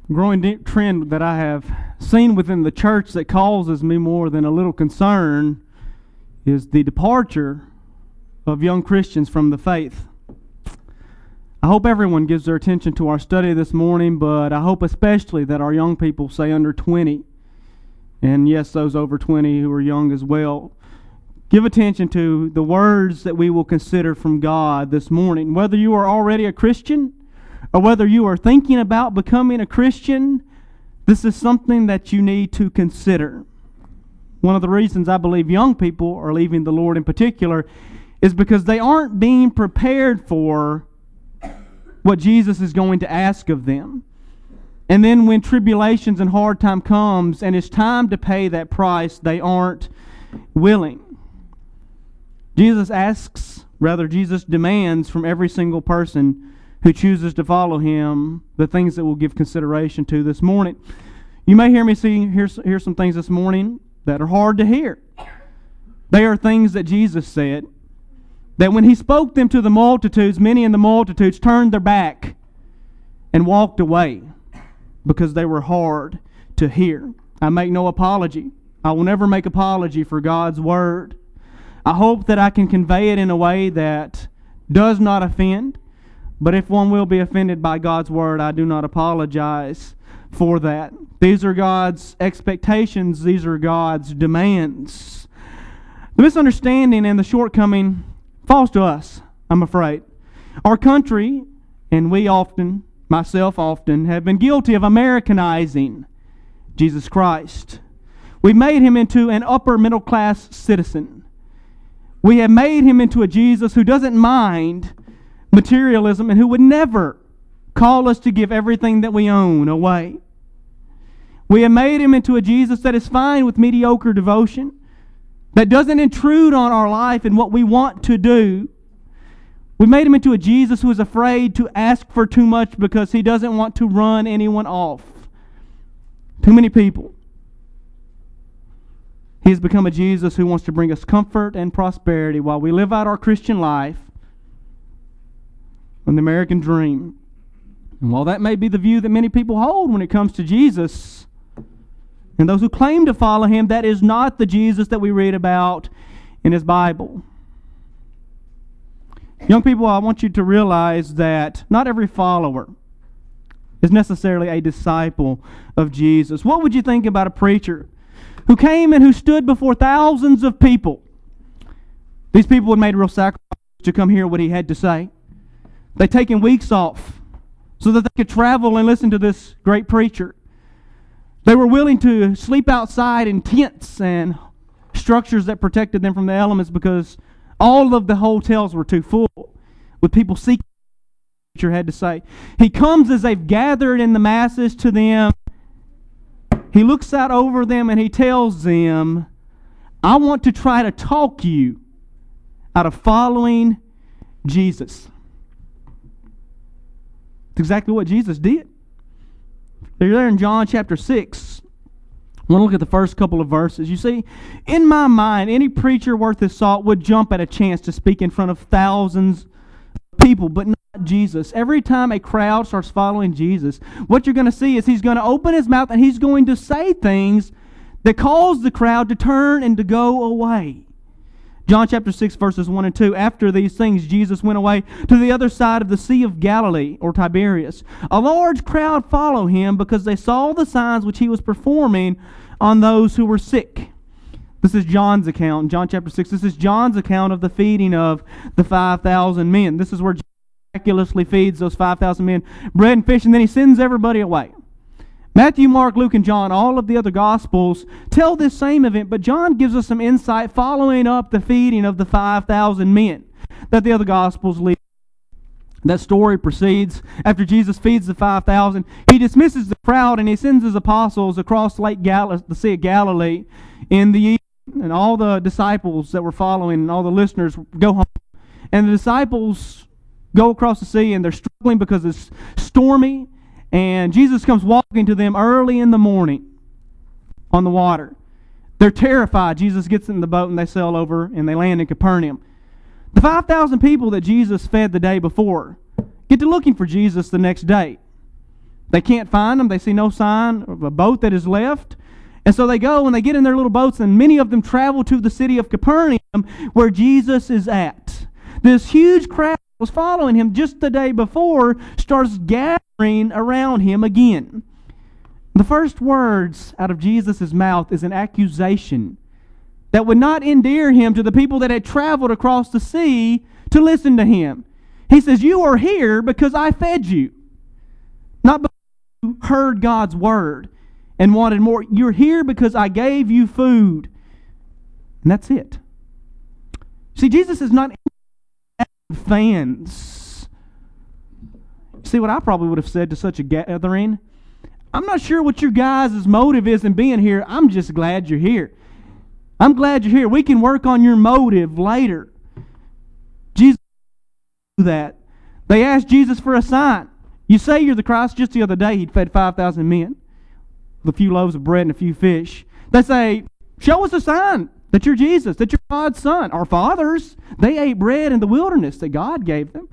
Growing trend that I have seen within the church that causes me more than a little concern is the departure of young Christians from the faith. I hope everyone gives their attention to our study this morning, but I hope especially that our young people, say under 20, and yes, those over 20 who are young as well, give attention to the words that we will consider from God this morning. Whether you are already a Christian or whether you are thinking about becoming a Christian, this is something that you need to consider. One of the reasons I believe young people are leaving the Lord in particular is because they aren't being prepared for what Jesus is going to ask of them. And then when tribulations and hard time comes and it's time to pay that price, they aren't willing. Jesus demands from every single person who chooses to follow Him the things that we'll give consideration to this morning. You may hear me hear some things this morning that are hard to hear. They are things that Jesus said, that when He spoke them to the multitudes, many in the multitudes turned their back and walked away because they were hard to hear. I make no apology. I will never make apology for God's Word. I hope that I can convey it in a way that does not offend, but if one will be offended by God's Word, I do not apologize for that. These are God's expectations. These are God's demands. The misunderstanding and the shortcoming falls to us, I'm afraid. Our country, and we often, myself often, have been guilty of Americanizing Jesus Christ. We made Him into an upper middle class citizen. We have made Him into a Jesus who doesn't mind materialism and who would never call us to give everything that we own away. We have made Him into a Jesus that is fine with mediocre devotion, that doesn't intrude on our life and what we want to do. We made Him into a Jesus who is afraid to ask for too much because He doesn't want to run anyone off. Too many people. He has become a Jesus who wants to bring us comfort and prosperity while we live out our Christian life and the American dream. And while that may be the view that many people hold when it comes to Jesus, and those who claim to follow Him, that is not the Jesus that we read about in His Bible. Young people, I want you to realize that not every follower is necessarily a disciple of Jesus. What would you think about a preacher who came and who stood before thousands of people? These people had made a real sacrifice to come hear what he had to say. They'd taken weeks off so that they could travel and listen to this great preacher. They were willing to sleep outside in tents and structures that protected them from the elements because all of the hotels were too full with people seeking what the preacher had to say. He comes as they've gathered in the masses to them. He looks out over them and He tells them, I want to try to talk you out of following Jesus. That's exactly what Jesus did. They're there in John chapter 6. I want to look at the first couple of verses. You see, in my mind, any preacher worth his salt would jump at a chance to speak in front of thousands of people, but not Jesus. Every time a crowd starts following Jesus, what you're going to see is He's going to open His mouth and He's going to say things that cause the crowd to turn and to go away. John chapter 6 verses 1 and 2. After these things, Jesus went away to the other side of the Sea of Galilee, or Tiberias. A large crowd followed Him because they saw the signs which He was performing on those who were sick. This is John's account. John chapter 6. This is John's account of the feeding of the 5,000 men. This is where Jesus miraculously feeds those 5,000 men bread and fish, and then He sends everybody away. Matthew, Mark, Luke, and John, all of the other Gospels, tell this same event, but John gives us some insight following up the feeding of the 5,000 men that the other Gospels leave. That story proceeds after Jesus feeds the 5,000. He dismisses the crowd and He sends His apostles across the Sea of Galilee in the evening, and all the disciples that were following and all the listeners go home. And the disciples go across the sea and they're struggling because it's stormy. And Jesus comes walking to them early in the morning on the water. They're terrified. Jesus gets in the boat and they sail over and they land in Capernaum. The 5,000 people that Jesus fed the day before get to looking for Jesus the next day. They can't find them. They see no sign of a boat that is left. And so they go and they get in their little boats, and many of them travel to the city of Capernaum where Jesus is at. This huge crowd was following him just the day before, starts gathering around him again. The first words out of Jesus' mouth is an accusation that would not endear him to the people that had traveled across the sea to listen to him. He says, you are here because I fed you, not because you heard God's word and wanted more. You're here because I gave you food. And that's it. See, Jesus is not fans. See what I probably would have said to such a gathering? I'm not sure what your guys' motive is in being here. I'm just glad you're here. I'm glad you're here. We can work on your motive later. Jesus did that. They asked Jesus for a sign. You say you're the Christ. Just the other day, he'd fed 5,000 men with a few loaves of bread and a few fish. They say, show us a sign that you're Jesus, that you're God's Son. Our fathers, they ate bread in the wilderness that God gave them.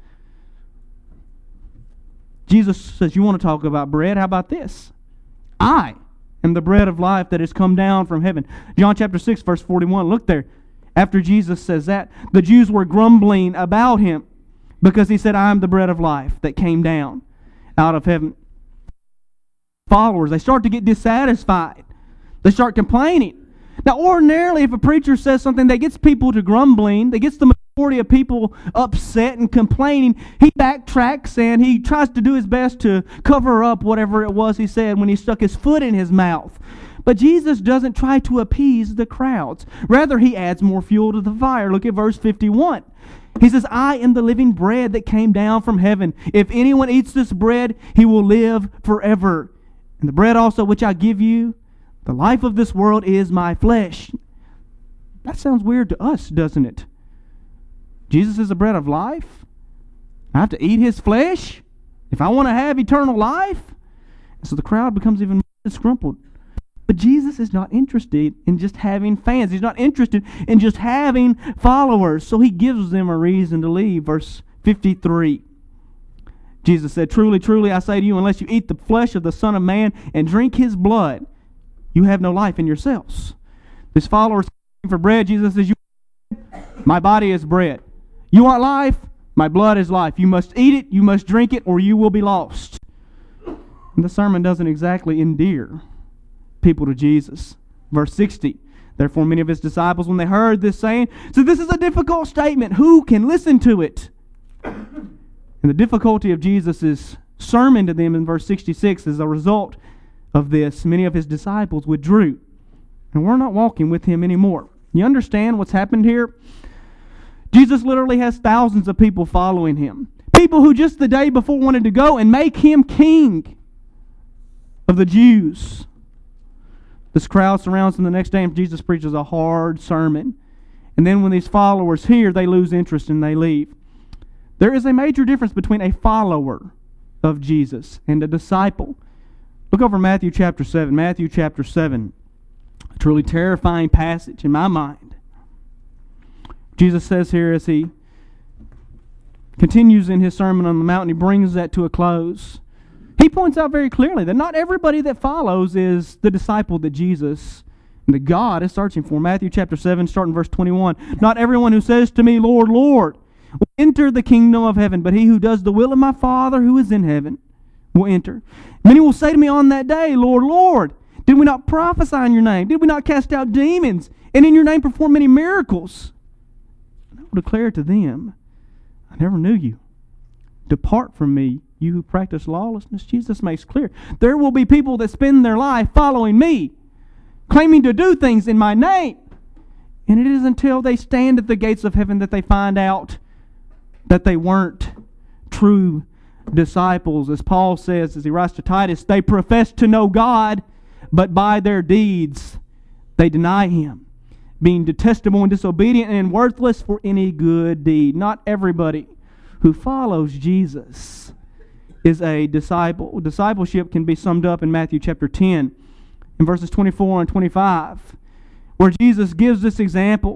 Jesus says, you want to talk about bread? How about this? I am the bread of life that has come down from heaven. John chapter 6, verse 41. Look there. After Jesus says that, the Jews were grumbling about him because he said, I am the bread of life that came down out of heaven. Followers, they start to get dissatisfied. They start complaining. Now, ordinarily, if a preacher says something that gets people to grumbling, that gets the majority of people upset and complaining, he backtracks and he tries to do his best to cover up whatever it was he said when he stuck his foot in his mouth. But Jesus doesn't try to appease the crowds. Rather, he adds more fuel to the fire. Look at verse 51. He says, I am the living bread that came down from heaven. If anyone eats this bread, he will live forever. And the bread also which I give you, the life of this world is my flesh. That sounds weird to us, doesn't it? Jesus is the bread of life. I have to eat his flesh if I want to have eternal life. And so the crowd becomes even more disgruntled. But Jesus is not interested in just having fans. He's not interested in just having followers. So he gives them a reason to leave. Verse 53. Jesus said, truly, truly, I say to you, unless you eat the flesh of the Son of Man and drink his blood, you have no life in yourselves. His followers came for bread. Jesus says, my body is bread. You want life? My blood is life. You must eat it, you must drink it, or you will be lost. And the sermon doesn't exactly endear people to Jesus. Verse 60. Therefore many of his disciples, when they heard this saying, said, this is a difficult statement. Who can listen to it? And the difficulty of Jesus' sermon to them in verse 66 is a result of this. Many of his disciples withdrew, and we're not walking with him anymore. You understand what's happened here? Jesus literally has thousands of people following him. People who just the day before wanted to go and make him king of the Jews. This crowd surrounds him the next day, and Jesus preaches a hard sermon. And then when these followers hear, they lose interest and they leave. There is a major difference between a follower of Jesus and a disciple. Look over Matthew chapter 7. Matthew chapter 7. A truly terrifying passage in my mind. Jesus says here as he continues in his Sermon on the Mount, and he brings that to a close. He points out very clearly that not everybody that follows is the disciple that Jesus and that God is searching for. Matthew chapter 7, starting verse 21. Not everyone who says to me, Lord, Lord, will enter the kingdom of heaven, but he who does the will of my Father who is in heaven will enter. Many will say to me on that day, Lord, Lord, did we not prophesy in your name? Did we not cast out demons? And in your name perform many miracles? And I will declare to them, I never knew you. Depart from me, you who practice lawlessness. Jesus makes clear there will be people that spend their life following me, claiming to do things in my name. And it is until they stand at the gates of heaven that they find out that they weren't true disciples. As Paul says, as he writes to Titus, they profess to know God, but by their deeds they deny him, being detestable and disobedient and worthless for any good deed. Not everybody who follows Jesus is a disciple. Discipleship can be summed up in Matthew chapter 10 in verses 24 and 25, where Jesus gives this example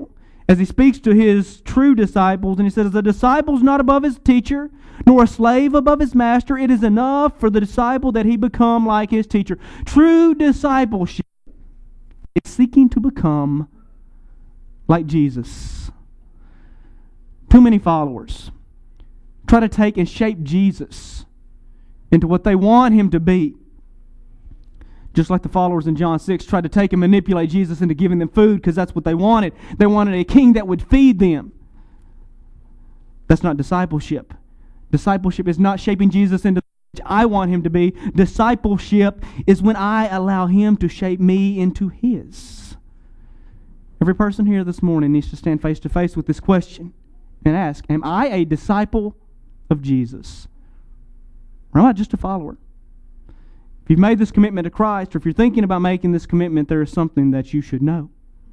as he speaks to his true disciples, and he says, "A disciple is not above his teacher, nor a slave above his master. It is enough for the disciple that he become like his teacher." True discipleship is seeking to become like Jesus. Too many followers try to take and shape Jesus into what they want him to be. Just like the followers in John 6 tried to take and manipulate Jesus into giving them food because that's what they wanted. They wanted a king that would feed them. That's not discipleship. Discipleship is not shaping Jesus into what I want him to be. Discipleship is when I allow him to shape me into his. Every person here this morning needs to stand face to face with this question and ask, am I a disciple of Jesus? Or am I just a follower? If you've made this commitment to Christ, or if you're thinking about making this commitment, there is something that you should know.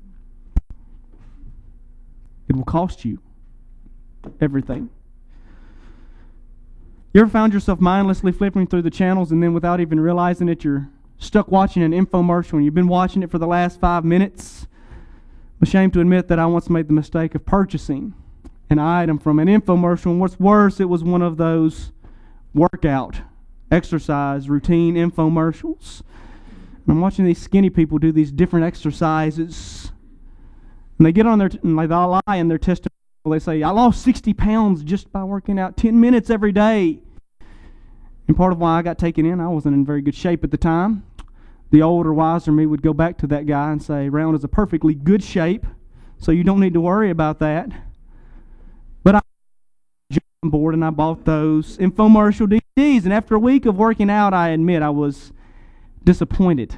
It will cost you everything. You ever found yourself mindlessly flipping through the channels and then without even realizing it, you're stuck watching an infomercial and you've been watching it for the last 5 minutes? I'm ashamed to admit that I once made the mistake of purchasing an item from an infomercial, and what's worse, it was one of those workout, exercise, routine infomercials. And I'm watching these skinny people do these different exercises. And they get on their, and they'll lie in their testimonial. They say, I lost 60 pounds just by working out 10 minutes every day. And part of why I got taken in, I wasn't in very good shape at the time. The older, wiser me would go back to that guy and say, Round is a perfectly good shape, so you don't need to worry about that. But I jumped on board and I bought those infomercial DVDs. And after a week of working out, I admit I was disappointed.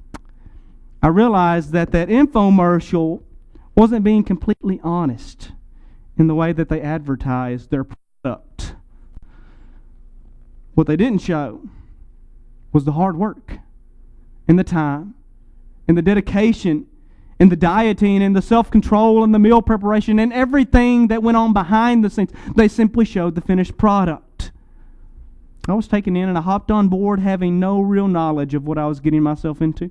I realized that infomercial wasn't being completely honest in the way that they advertised their product. What they didn't show was the hard work and the time and the dedication and the dieting and the self-control and the meal preparation and everything that went on behind the scenes. They simply showed the finished product. I was taken in and I hopped on board having no real knowledge of what I was getting myself into.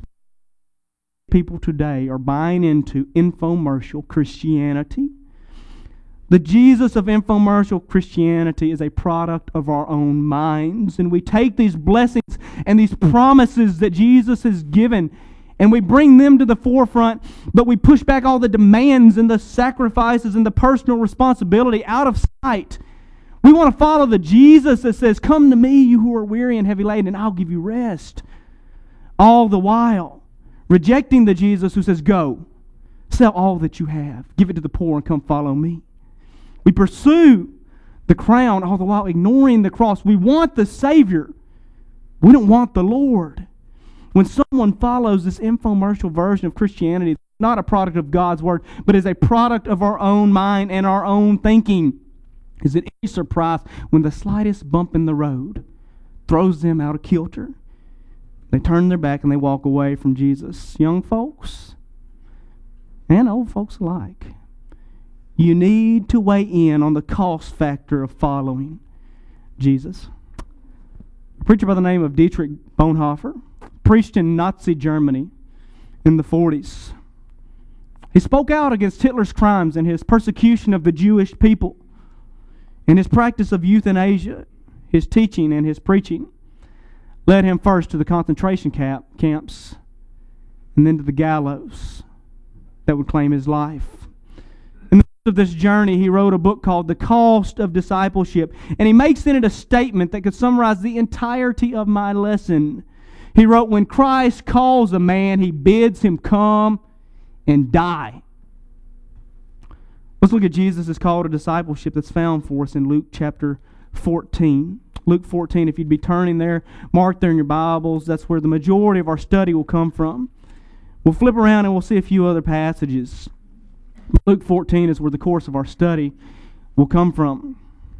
People today are buying into infomercial Christianity. The Jesus of infomercial Christianity is a product of our own minds. And we take these blessings and these promises that Jesus has given and we bring them to the forefront, but we push back all the demands and the sacrifices and the personal responsibility out of sight. We want to follow the Jesus that says, "Come to me, you who are weary and heavy laden, and I'll give you rest." All the while rejecting the Jesus who says, "Go, sell all that you have, give it to the poor, and come follow me." We pursue the crown, all the while ignoring the cross. We want the Savior. We don't want the Lord. When someone follows this infomercial version of Christianity, it's not a product of God's Word, but is a product of our own mind and our own thinking. Is it any surprise when the slightest bump in the road throws them out of kilter? They turn their back and they walk away from Jesus. Young folks and old folks alike, you need to weigh in on the cost factor of following Jesus. A preacher by the name of Dietrich Bonhoeffer preached in Nazi Germany in the 40s. He spoke out against Hitler's crimes and his persecution of the Jewish people. And his practice of euthanasia, his teaching and his preaching, led him first to the concentration camps and then to the gallows that would claim his life. In the midst of this journey, he wrote a book called The Cost of Discipleship, and he makes in it a statement that could summarize the entirety of my lesson. He wrote, "When Christ calls a man, he bids him come and die." Let's look at Jesus' call to discipleship that's found for us in Luke chapter 14. Luke 14, if you'd be turning there, mark there in your Bibles. That's where the majority of our study will come from. We'll flip around and we'll see a few other passages. Luke 14 is where the course of our study will come from.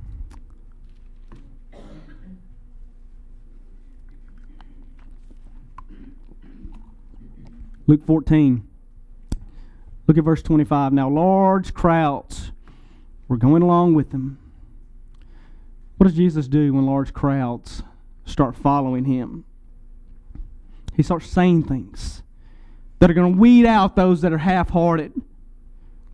Luke 14. Look at verse 25. Now large crowds were going along with him. What does Jesus do when large crowds start following him? He starts saying things that are going to weed out those that are half-hearted.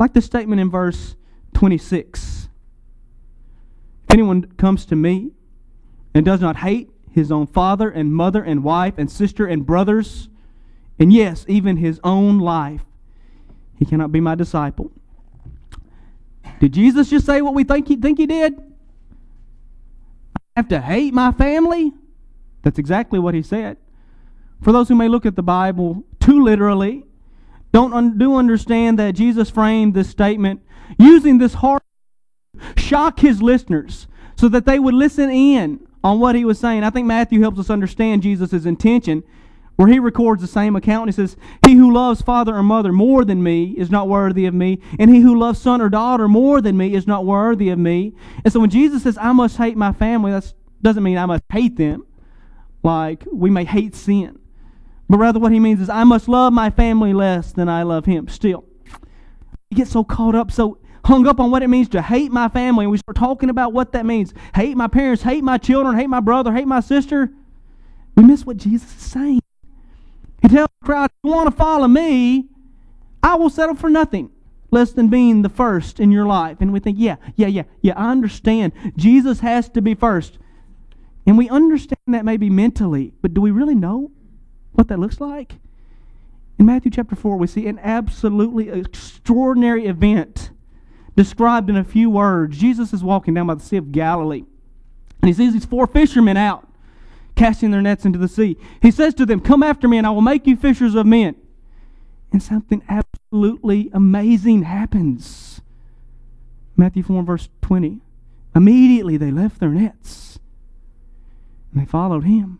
Like the statement in verse 26. If anyone comes to me and does not hate his own father and mother and wife and sister and brothers, and yes, even his own life, he cannot be my disciple. Did Jesus just say what we think he did? I have to hate my family? That's exactly what he said. For those who may look at the Bible too literally, do understand that Jesus framed this statement using this hard shock his listeners so that they would listen in on what he was saying. I think Matthew helps us understand Jesus' intention, where he records the same account. He says, "He who loves father or mother more than me is not worthy of me, and he who loves son or daughter more than me is not worthy of me." And so when Jesus says, "I must hate my family," that doesn't mean I must hate them like we may hate sin. But rather what he means is I must love my family less than I love him. Still, we get so caught up, so hung up on what it means to hate my family, and we start talking about what that means. Hate my parents, hate my children, hate my brother, hate my sister. We miss what Jesus is saying. He tells the crowd, if you want to follow me, I will settle for nothing less than being the first in your life. And we think, yeah, I understand. Jesus has to be first. And we understand that maybe mentally, but do we really know what that looks like? In Matthew chapter 4, we see an absolutely extraordinary event described in a few words. Jesus is walking down by the Sea of Galilee, and he sees these 4 fishermen out casting their nets into the sea. He says to them, "Come after me, and I will make you fishers of men." And something absolutely amazing happens. Matthew 4, verse 20. Immediately they left their nets, and they followed him.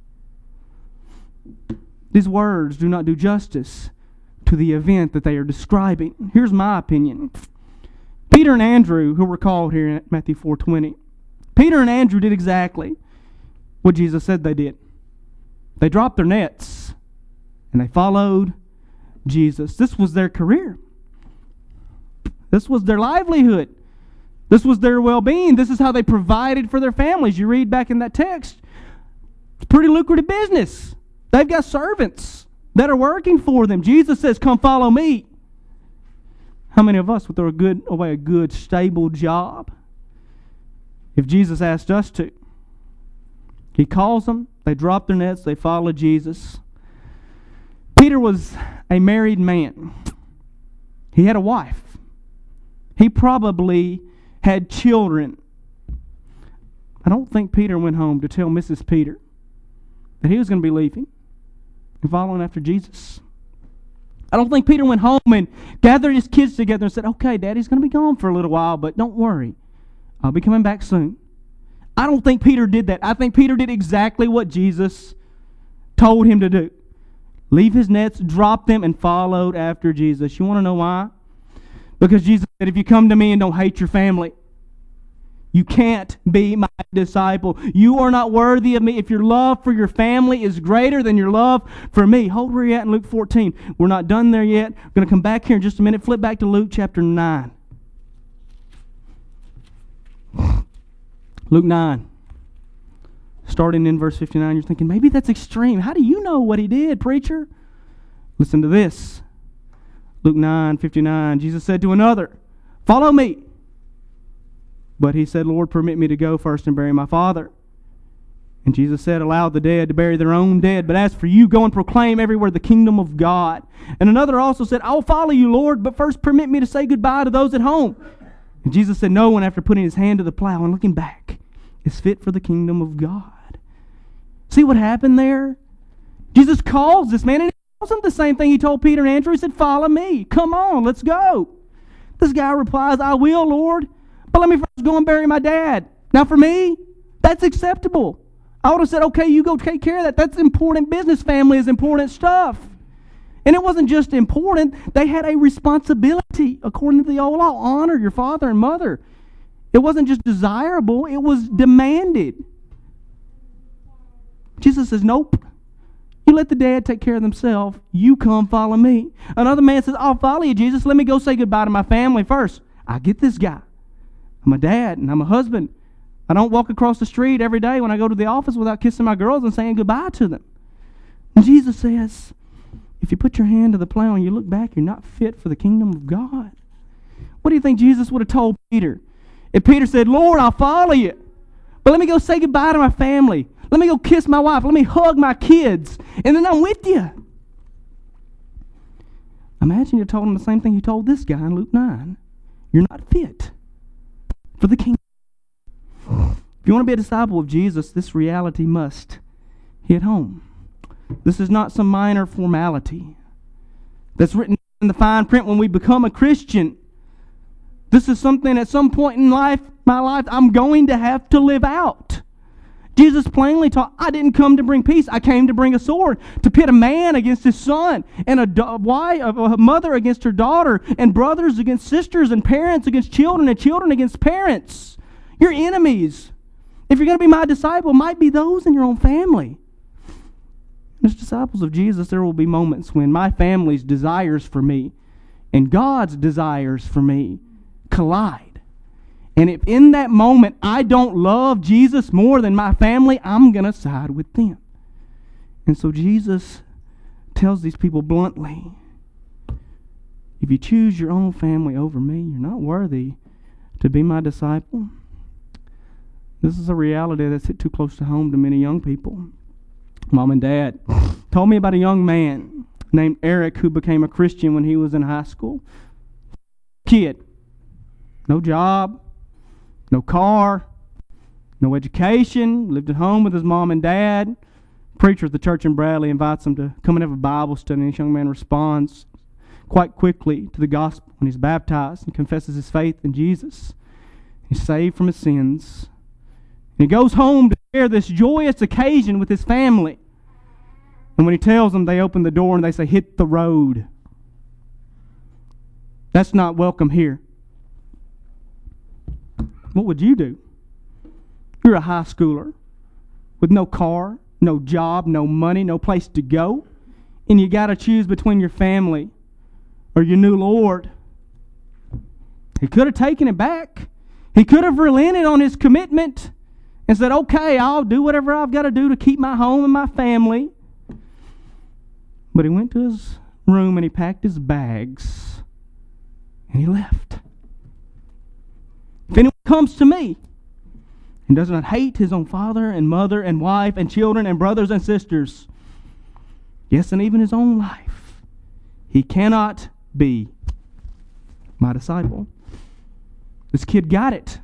These words do not do justice to the event that they are describing. Here's my opinion. Peter and Andrew, who were called here in Matthew 4:20, Peter and Andrew did exactly what Jesus said they did. They dropped their nets and they followed Jesus. This was their career. This was their livelihood. This was their well-being. This is how they provided for their families. You read back in that text. It's pretty lucrative business. They've got servants that are working for them. Jesus says, "Come follow me." How many of us would throw away a good, stable job if Jesus asked us to? He calls them. They drop their nets. They follow Jesus. Peter was a married man. He had a wife. He probably had children. I don't think Peter went home to tell Mrs. Peter that he was going to be leaving and following after Jesus. I don't think Peter went home and gathered his kids together and said, "Okay, Daddy's going to be gone for a little while, but don't worry. I'll be coming back soon." I don't think Peter did that. I think Peter did exactly what Jesus told him to do. Leave his nets, drop them, and followed after Jesus. You want to know why? Because Jesus said, if you come to me and don't hate your family, you can't be my disciple. You are not worthy of me if your love for your family is greater than your love for me. Hold where you're at in Luke 14. We're not done there yet. We're going to come back here in just a minute. Flip back to Luke chapter 9. Luke 9. Starting in verse 59, you're thinking, maybe that's extreme. How do you know what he did, preacher? Listen to this. Luke 9:59. Jesus said to another, "Follow me." But he said, "Lord, permit me to go first and bury my father." And Jesus said, "Allow the dead to bury their own dead. But as for you, go and proclaim everywhere the kingdom of God." And another also said, "I will follow you, Lord, but first permit me to say goodbye to those at home." And Jesus said, "No one, after putting his hand to the plow and looking back, is fit for the kingdom of God." See what happened there? Jesus calls this man, and he tells him the same thing he told Peter and Andrew. He said, "Follow me. Come on, let's go." This guy replies, "I will, Lord, but let me first go and bury my dad." Now for me, that's acceptable. I would have said, "Okay, you go take care of that. That's important business. Family is important stuff." And it wasn't just important. They had a responsibility according to the old law. Honor your father and mother. It wasn't just desirable. It was demanded. Jesus says, "Nope. You let the dead take care of themselves. You come follow me." Another man says, "I'll follow you, Jesus. Let me go say goodbye to my family first. I get this guy. I'm a dad and I'm a husband. I don't walk across the street every day when I go to the office without kissing my girls and saying goodbye to them." And Jesus says, if you put your hand to the plow and you look back, you're not fit for the kingdom of God. What do you think Jesus would have told Peter? If Peter said, Lord, I'll follow you, but let me go say goodbye to my family. Let me go kiss my wife. Let me hug my kids, and then I'm with you. Imagine you told him the same thing you told this guy in Luke 9. You're not fit for the kingdom. If you want to be a disciple of Jesus, this reality must hit home. This is not some minor formality that's written in the fine print when we become a Christian. This is something at some point in my life, I'm going to have to live out. Jesus plainly taught, I didn't come to bring peace. I came to bring a sword, to pit a man against his son, and a mother against her daughter, and brothers against sisters, and parents against children, and children against parents. Your enemies, if you're going to be my disciple, might be those in your own family. As disciples of Jesus, there will be moments when my family's desires for me and God's desires for me collide. And if in that moment I don't love Jesus more than my family, I'm going to side with them. And so Jesus tells these people bluntly, if you choose your own family over me, you're not worthy to be my disciple. This is a reality that's hit too close to home to many young people. Mom and Dad told me about a young man named Eric who became a Christian when he was in high school. Kid. No job, no car, no education, lived at home with his mom and dad. Preacher at the church in Bradley invites him to come and have a Bible study, and this young man responds quite quickly to the gospel when he's baptized and confesses his faith in Jesus. He's saved from his sins. And he goes home to share this joyous occasion with his family. And when he tells them, they open the door and they say, hit the road. That's not welcome here. What would you do? You're a high schooler with no car, no job, no money, no place to go, and you got to choose between your family or your new Lord. He could have taken it back. He could have relented on his commitment and said, okay, I'll do whatever I've got to do to keep my home and my family. But he went to his room and he packed his bags and he left. If anyone comes to me and does not hate his own father and mother and wife and children and brothers and sisters, yes, and even his own life, he cannot be my disciple. This kid got it.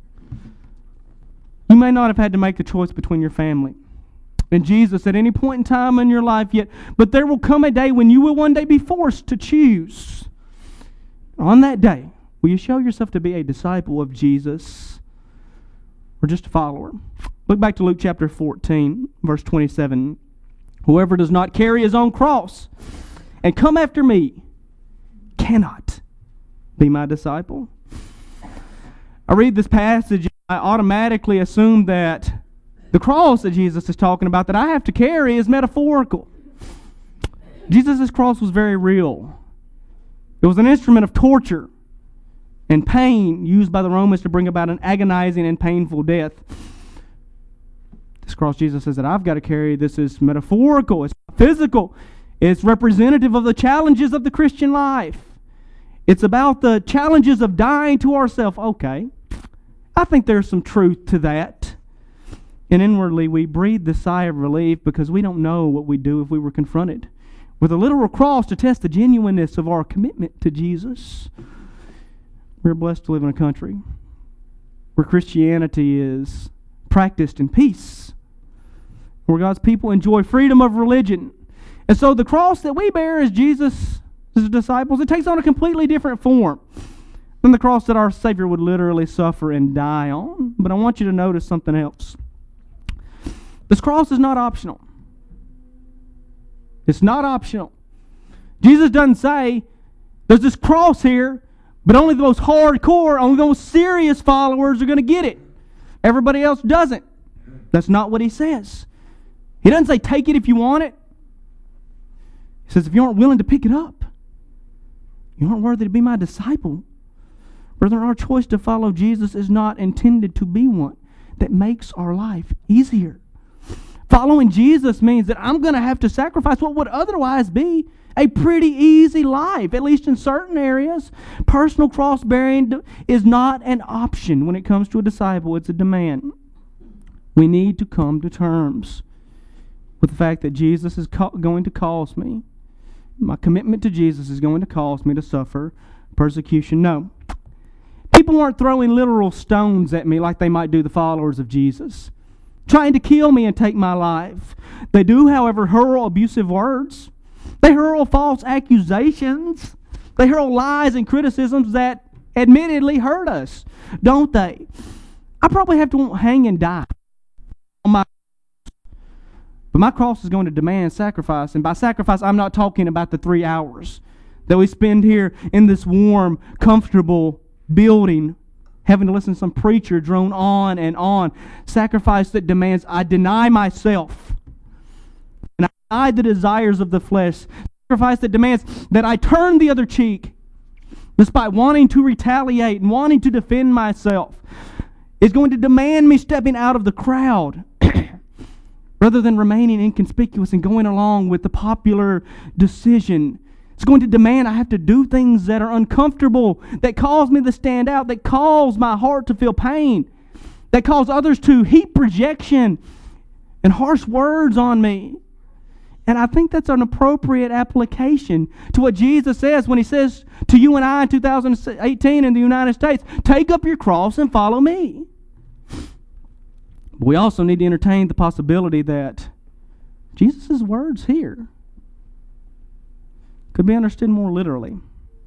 You may not have had to make the choice between your family and Jesus at any point in time in your life yet, but there will come a day when you will one day be forced to choose. On that day, will you show yourself to be a disciple of Jesus or just a follower? Look back to Luke chapter 14, verse 27. Whoever does not carry his own cross and come after me cannot be my disciple. I read this passage, I automatically assume that the cross that Jesus is talking about that I have to carry is metaphorical. Jesus' cross was very real. It was an instrument of torture and pain used by the Romans to bring about an agonizing and painful death. This cross, Jesus says, that I've got to carry, this is metaphorical, it's physical, it's representative of the challenges of the Christian life. It's about the challenges of dying to ourselves. Okay, I think there's some truth to that. And inwardly we breathe the sigh of relief because we don't know what we'd do if we were confronted with a literal cross to test the genuineness of our commitment to Jesus. We're blessed to live in a country where Christianity is practiced in peace, where God's people enjoy freedom of religion. And so the cross that we bear as Jesus' disciples, it takes on a completely different form than the cross that our Savior would literally suffer and die on. But I want you to notice something else. This cross is not optional. It's not optional. Jesus doesn't say, there's this cross here, but only the most hardcore, only the most serious followers are going to get it. Everybody else doesn't. That's not what he says. He doesn't say, take it if you want it. He says, if you aren't willing to pick it up, you aren't worthy to be my disciple. Brethren, our choice to follow Jesus is not intended to be one that makes our life easier. Following Jesus means that I'm going to have to sacrifice what would otherwise be a pretty easy life, at least in certain areas. Personal cross-bearing is not an option when it comes to a disciple. It's a demand. We need to come to terms with the fact that Jesus is going to cause me. My commitment to Jesus is going to cause me to suffer persecution. No. People aren't throwing literal stones at me like they might do the followers of Jesus, trying to kill me and take my life. They do, however, hurl abusive words. They hurl false accusations. They hurl lies and criticisms that admittedly hurt us, don't they? I probably have to hang and die on my cross. But my cross is going to demand sacrifice. And by sacrifice, I'm not talking about the 3 hours that we spend here in this warm, comfortable building, having to listen to some preacher drone on and on. Sacrifice that demands I deny myself and I deny the desires of the flesh. Sacrifice that demands that I turn the other cheek despite wanting to retaliate and wanting to defend myself. It's going to demand me stepping out of the crowd rather than remaining inconspicuous and going along with the popular decision. It's going to demand I have to do things that are uncomfortable, that cause me to stand out, that cause my heart to feel pain, that cause others to heap rejection and harsh words on me. And I think that's an appropriate application to what Jesus says when He says to you and I in 2018 in the United States, take up your cross and follow me. But we also need to entertain the possibility that Jesus' words here could be understood more literally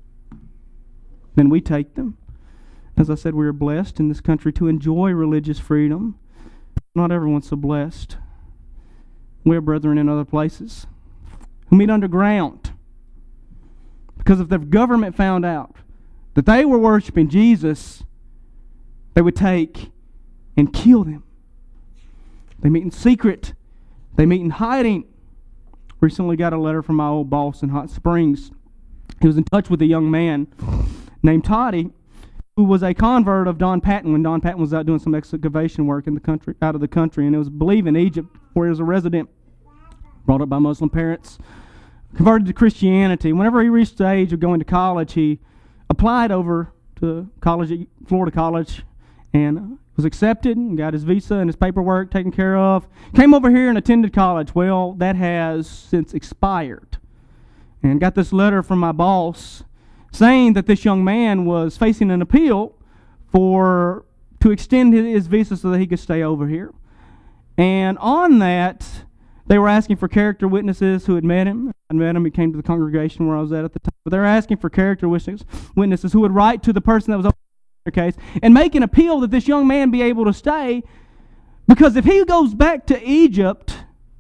than we take them. As I said, we are blessed in this country to enjoy religious freedom. Not everyone's so blessed. We have brethren in other places who meet underground because if the government found out that they were worshiping Jesus, they would take and kill them. They meet in secret. They meet in hiding. Recently got a letter from my old boss in Hot Springs. He was in touch with a young man named Toddy, who was a convert of Don Patton when Don Patton was out doing some excavation work in the country, out of the country, and it was believed in Egypt, where he was a resident, brought up by Muslim parents, converted to Christianity. Whenever he reached the age of going to college, he applied over to college at Florida College and was accepted and got his visa and his paperwork taken care of. Came over here and attended college. Well, that has since expired. And got this letter from my boss saying that this young man was facing an appeal to extend his visa so that he could stay over here. And on that, they were asking for character witnesses who had met him. I met him. He came to the congregation where I was at the time. But they were asking for character witnesses who would write to the person that was over their case and make an appeal that this young man be able to stay, because if he goes back to Egypt,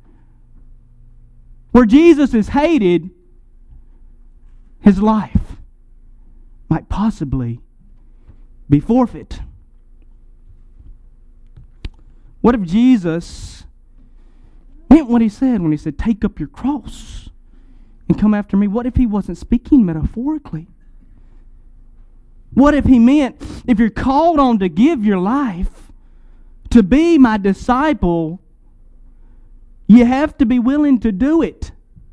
where Jesus is hated, his life might possibly be forfeit. What if Jesus meant what He said when He said, take up your cross and come after me? What if He wasn't speaking metaphorically? What if He meant, if you're called on to give your life to be my disciple, you have to be willing to do it?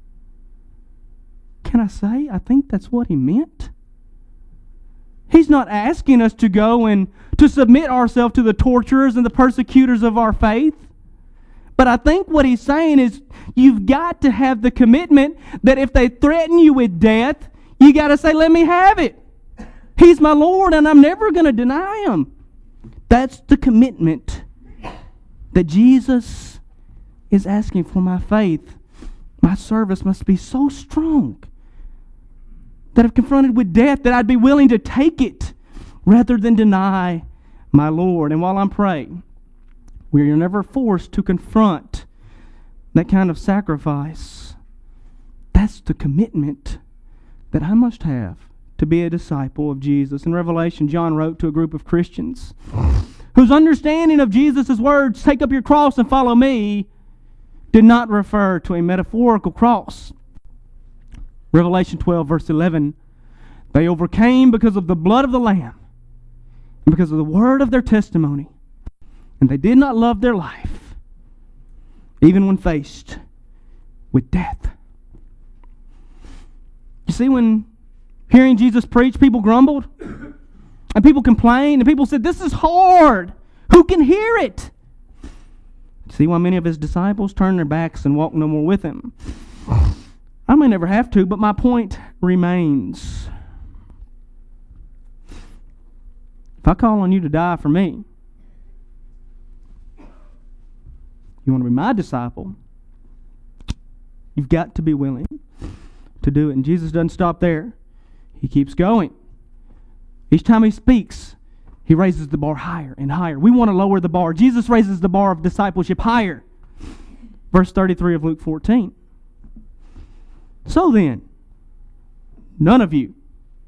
Can I say, I think that's what He meant. He's not asking us to go and to submit ourselves to the torturers and the persecutors of our faith. But I think what He's saying is you've got to have the commitment that if they threaten you with death, you got to say, let me have it. He's my Lord and I'm never going to deny Him. That's the commitment that Jesus is asking for my faith. My service must be so strong that if confronted with death, that I'd be willing to take it rather than deny my Lord. And while I'm praying, we are never forced to confront that kind of sacrifice. That's the commitment that I must have to be a disciple of Jesus. In Revelation, John wrote to a group of Christians whose understanding of Jesus' words, take up your cross and follow me, did not refer to a metaphorical cross. Revelation 12, verse 11, they overcame because of the blood of the Lamb and because of the word of their testimony. And they did not love their life, even when faced with death. see, when hearing Jesus preach, people grumbled and people complained and people said, "This is hard. Who can hear it?" See why many of his disciples turned their backs and walked no more with him. I may never have to, but my point remains. If I call on you to die for me, you want to be my disciple, you've got to be willing to do it. And Jesus doesn't stop there. He keeps going. Each time he speaks, he raises the bar higher and higher. We want to lower the bar. Jesus raises the bar of discipleship higher. Verse 33 of Luke 14. So then, none of you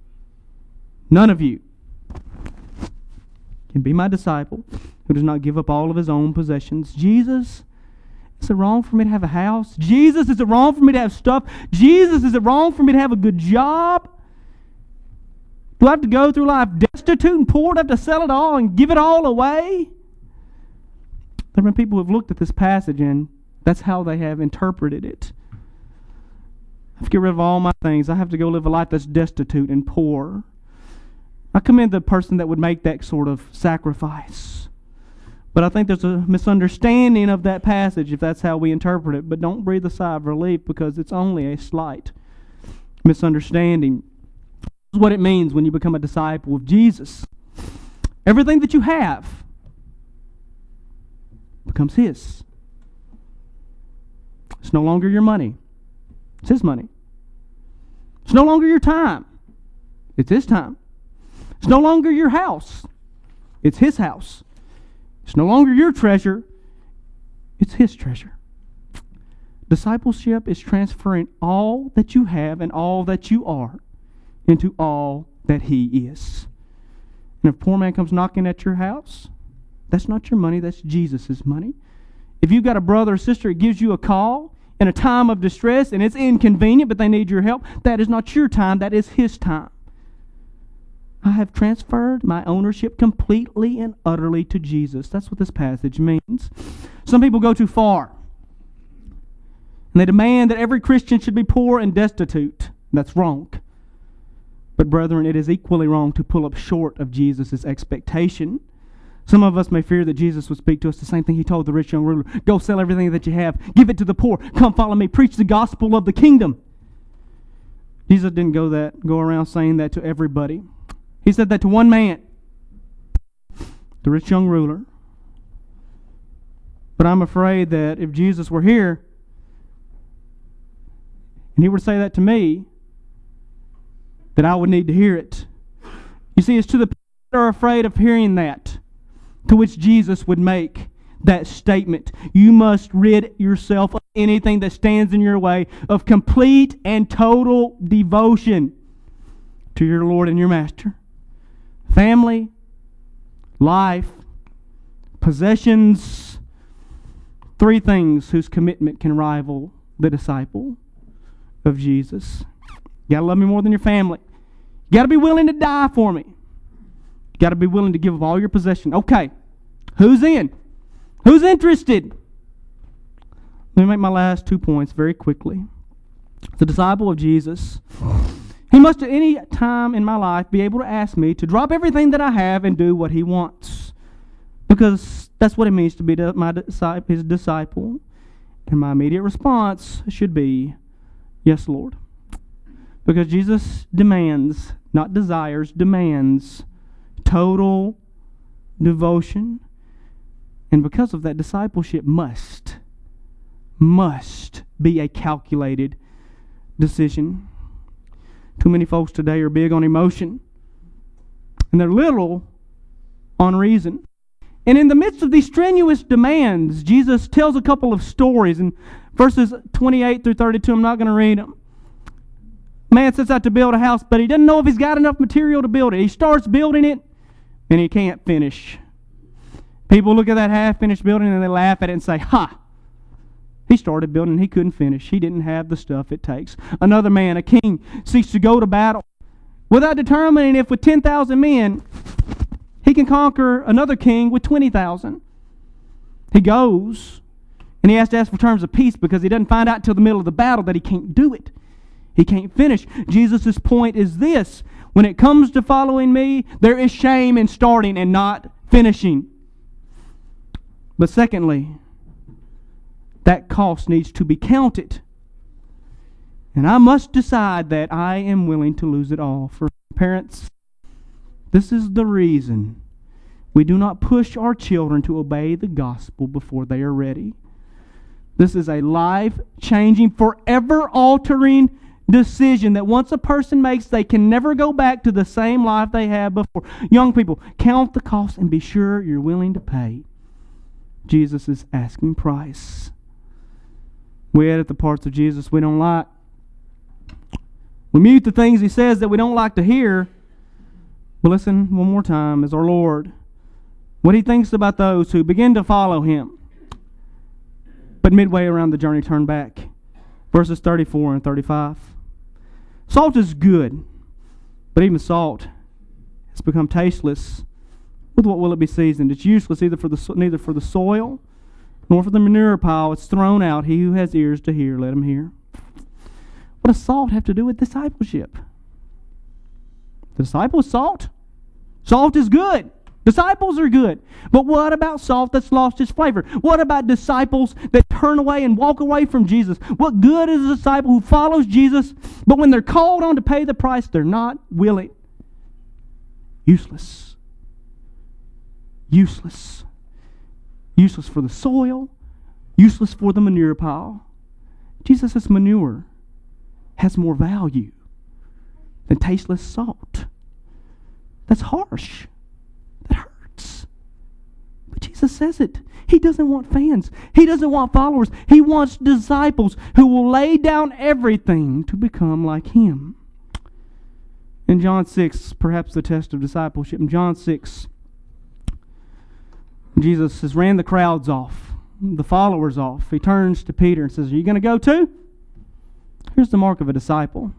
can be my disciple who does not give up all of his own possessions. Jesus, is it wrong for me to have a house? Jesus, is it wrong for me to have stuff? Jesus, is it wrong for me to have a good job? Do I have to go through life destitute and poor? Do I have to sell it all and give it all away? There have been people who have looked at this passage and that's how they have interpreted it. I have to get rid of all my things. I have to go live a life that's destitute and poor. I commend the person that would make that sort of sacrifice. But I think there's a misunderstanding of that passage if that's how we interpret it. But don't breathe a sigh of relief because it's only a slight misunderstanding. This is what it means when you become a disciple of Jesus. Everything that you have becomes His. It's no longer your money. It's His money. It's no longer your time. It's His time. It's no longer your house. It's His house. It's no longer your treasure. It's His treasure. Discipleship is transferring all that you have and all that you are into all that He is. And if a poor man comes knocking at your house, that's not your money, that's Jesus' money. If you've got a brother or sister that gives you a call in a time of distress and it's inconvenient but they need your help, that is not your time, that is His time. I have transferred my ownership completely and utterly to Jesus. That's what this passage means. Some people go too far. And they demand that every Christian should be poor and destitute. That's wrong. But brethren, it is equally wrong to pull up short of Jesus' expectation. Some of us may fear that Jesus would speak to us the same thing He told the rich young ruler. Go sell everything that you have. Give it to the poor. Come follow me. Preach the gospel of the kingdom. Jesus didn't go around saying that to everybody. He said that to one man, the rich young ruler. But I'm afraid that if Jesus were here and He were to say that to me, that I would need to hear it. You see, it's to the people that are afraid of hearing that, to which Jesus would make that statement. You must rid yourself of anything that stands in your way of complete and total devotion to your Lord and your Master. Family, life, possessions, three things whose commitment can rival the disciple of Jesus. You got to love me more than your family. You got to be willing to die for me. You got to be willing to give up all your possession. Okay, who's in? Who's interested? Let me make my last 2 points very quickly. The disciple of Jesus, he must at any time in my life be able to ask me to drop everything that I have and do what he wants. Because that's what it means to be his disciple. And my immediate response should be, yes, Lord. Because Jesus demands, not desires, demands total devotion. And because of that, discipleship must be a calculated decision. Too many folks today are big on emotion, and they're little on reason. And in the midst of these strenuous demands, Jesus tells a couple of stories. In verses 28 through 32, I'm not going to read them. Man sets out to build a house, but he doesn't know if he's got enough material to build it. He starts building it, and he can't finish. People look at that half-finished building, and they laugh at it and say, ha! He started building and he couldn't finish. He didn't have the stuff it takes. Another man, a king, seeks to go to battle without determining if with 10,000 men he can conquer another king with 20,000. He goes and he has to ask for terms of peace because he doesn't find out until the middle of the battle that he can't do it. He can't finish. Jesus' point is this: when it comes to following me, there is shame in starting and not finishing. But secondly, that cost needs to be counted. And I must decide that I am willing to lose it all. For parents, this is the reason we do not push our children to obey the gospel before they are ready. This is a life-changing, forever-altering decision that once a person makes, they can never go back to the same life they had before. Young people, count the cost and be sure you're willing to pay Jesus' asking price. We edit the parts of Jesus we don't like. We mute the things He says that we don't like to hear. But listen one more time as our Lord, what He thinks about those who begin to follow Him, but midway around the journey turn back. Verses 34 and 35. Salt is good, but even salt has become tasteless. With what will it be seasoned? It's useless neither for the soil nor for the manure pile. It's thrown out. He who has ears to hear, let him hear. What does salt have to do with discipleship? The disciple is salt. Salt is good. Disciples are good. But what about salt that's lost its flavor? What about disciples that turn away and walk away from Jesus? What good is a disciple who follows Jesus, but when they're called on to pay the price, they're not willing? Useless. Useless. Useless for the soil. Useless for the manure pile. Jesus' manure has more value than tasteless salt. That's harsh. That hurts. But Jesus says it. He doesn't want fans. He doesn't want followers. He wants disciples who will lay down everything to become like Him. In John 6, perhaps the test of discipleship, in John 6, Jesus has ran the crowds off, the followers off. He turns to Peter and says, "Are you going to go too?" Here's the mark of a disciple.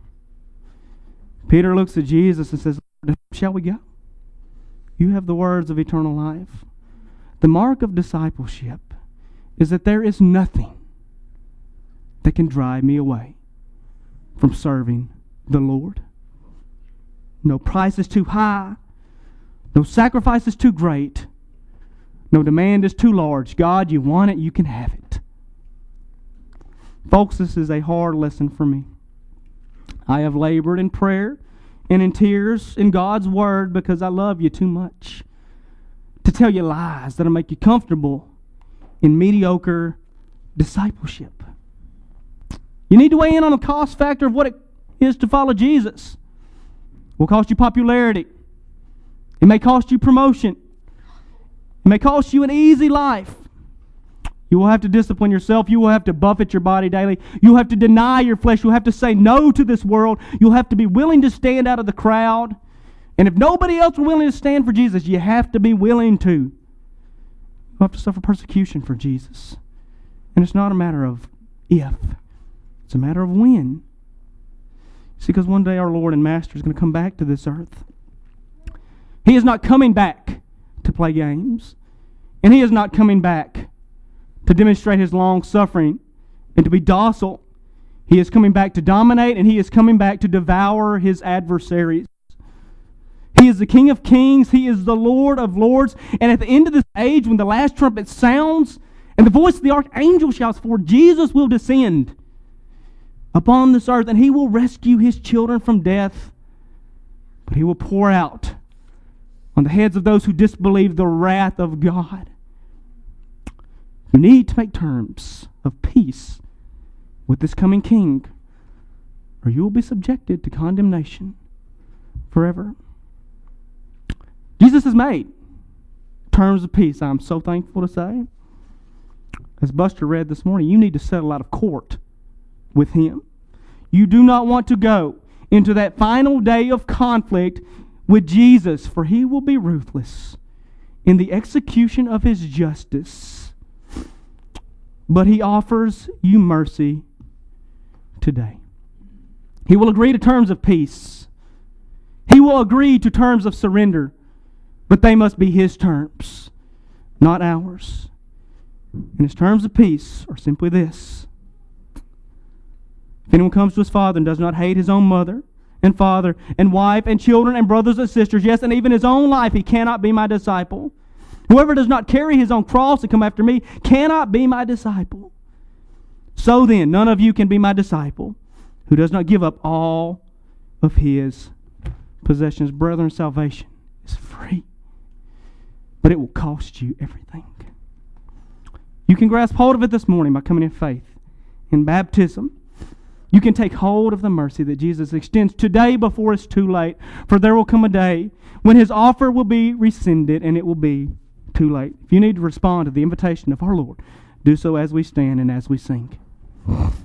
Peter looks at Jesus and says, "Shall we go? You have the words of eternal life." The mark of discipleship is that there is nothing that can drive me away from serving the Lord. No price is too high. No sacrifice is too great. No demand is too large. God, you want it, you can have it. Folks, this is a hard lesson for me. I have labored in prayer and in tears in God's Word because I love you too much to tell you lies that'll make you comfortable in mediocre discipleship. You need to weigh in on the cost factor of what it is to follow Jesus. It will cost you popularity. It may cost you promotion. It may cost you an easy life. You will have to discipline yourself. You will have to buffet your body daily. You'll have to deny your flesh. You'll have to say no to this world. You'll have to be willing to stand out of the crowd. And if nobody else is willing to stand for Jesus, you have to be willing to. You'll have to suffer persecution for Jesus. And it's not a matter of if. It's a matter of when. See, because one day our Lord and Master is going to come back to this earth. He is not coming back to play games. And He is not coming back to demonstrate His long suffering and to be docile. He is coming back to dominate, and He is coming back to devour His adversaries. He is the King of kings. He is the Lord of lords. And at the end of this age, when the last trumpet sounds and the voice of the archangel shouts forth, Jesus will descend upon this earth, and He will rescue His children from death. But He will pour out on the heads of those who disbelieve the wrath of God. You need to make terms of peace with this coming King, or you will be subjected to condemnation forever. Jesus has made terms of peace, I'm so thankful to say. As Buster read this morning, you need to settle out of court with Him. You do not want to go into that final day of conflict with Jesus, for He will be ruthless in the execution of His justice. But He offers you mercy today. He will agree to terms of peace. He will agree to terms of surrender, but they must be His terms, not ours. And His terms of peace are simply this: If anyone comes to his father and does not hate his own mother and father and wife and children and brothers and sisters, yes, and even his own life, he cannot be my disciple. Whoever does not carry his own cross and come after me cannot be my disciple. So then, none of you can be my disciple who does not give up all of his possessions. Brethren, salvation is free, but it will cost you everything. You can grasp hold of it this morning by coming in faith. In baptism, you can take hold of the mercy that Jesus extends today before it's too late. For there will come a day when his offer will be rescinded and it will be too late. If you need to respond to the invitation of our Lord, do so as we stand and as we sing.